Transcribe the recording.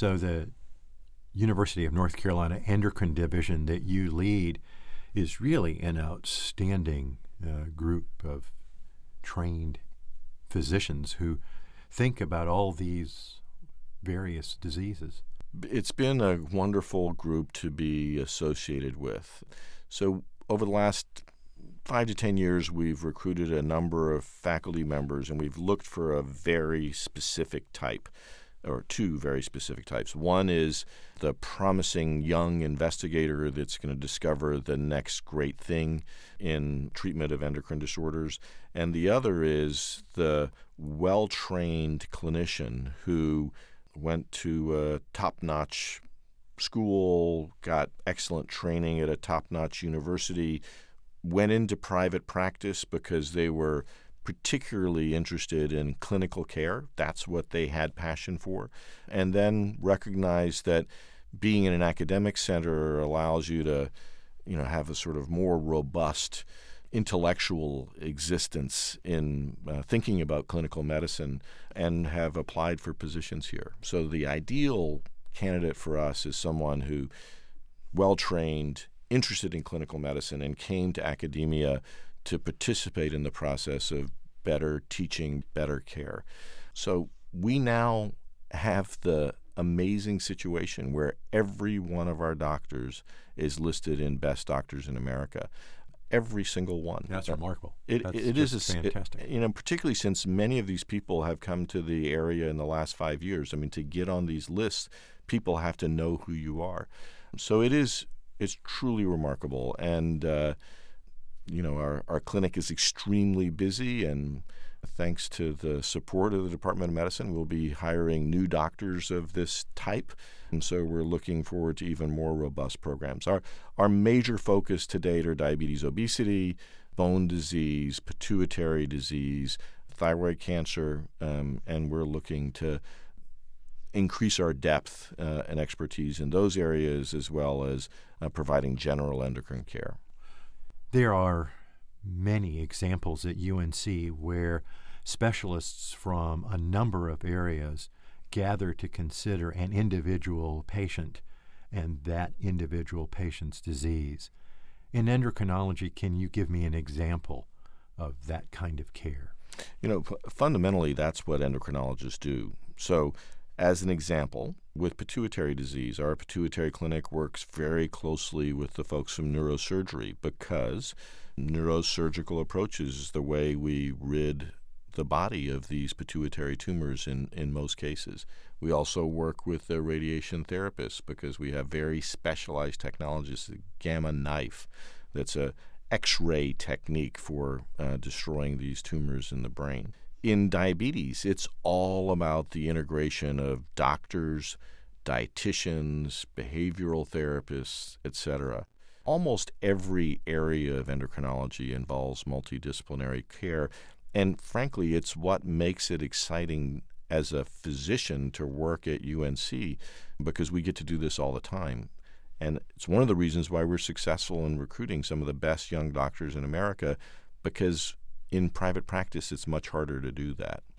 So the University of North Carolina Endocrine Division that you lead is really an outstanding group of trained physicians who think about all these various diseases. It's been a wonderful group to be associated with. So over the last 5 to 10 years, we've recruited a number of faculty members, and we've looked for a very specific type, or two very specific types. One is the promising young investigator that's going to discover the next great thing in treatment of endocrine disorders. And the other is the well-trained clinician who went to a top-notch school, got excellent training at a top-notch university, went into private practice because they were particularly interested in clinical care. That's what they had passion for. And then recognized that being in an academic center allows you to, have a sort of more robust intellectual existence in thinking about clinical medicine, and have applied for positions here. So the ideal candidate for us is someone who, well-trained, interested in clinical medicine, and came to academia to participate in the process of better teaching, better care. So we now have the amazing situation where every one of our doctors is listed in Best Doctors in America. Every single one. That's remarkable. It is fantastic. Particularly since many of these people have come to the area in the last 5 years. I mean, to get on these lists, people have to know who you are. So it's truly remarkable. And our clinic is extremely busy, and thanks to the support of the Department of Medicine, we'll be hiring new doctors of this type. And so we're looking forward to even more robust programs. Our major focus to date are diabetes, obesity, bone disease, pituitary disease, thyroid cancer, and we're looking to increase our depth and expertise in those areas, as well as providing general endocrine care. There are many examples at UNC where specialists from a number of areas gather to consider an individual patient and that individual patient's disease. In endocrinology, can you give me an example of that kind of care? Fundamentally, that's what endocrinologists do. So, as an example, with pituitary disease, our pituitary clinic works very closely with the folks from neurosurgery, because neurosurgical approaches is the way we rid the body of these pituitary tumors in most cases. We also work with the radiation therapists because we have very specialized technologies, the gamma knife, that's a X-ray technique for destroying these tumors in the brain. In diabetes, it's all about the integration of doctors, dietitians, behavioral therapists, etc. Almost every area of endocrinology involves multidisciplinary care, and frankly, it's what makes it exciting as a physician to work at UNC, because we get to do this all the time. And it's one of the reasons why we're successful in recruiting some of the best young doctors in America, because in private practice, it's much harder to do that.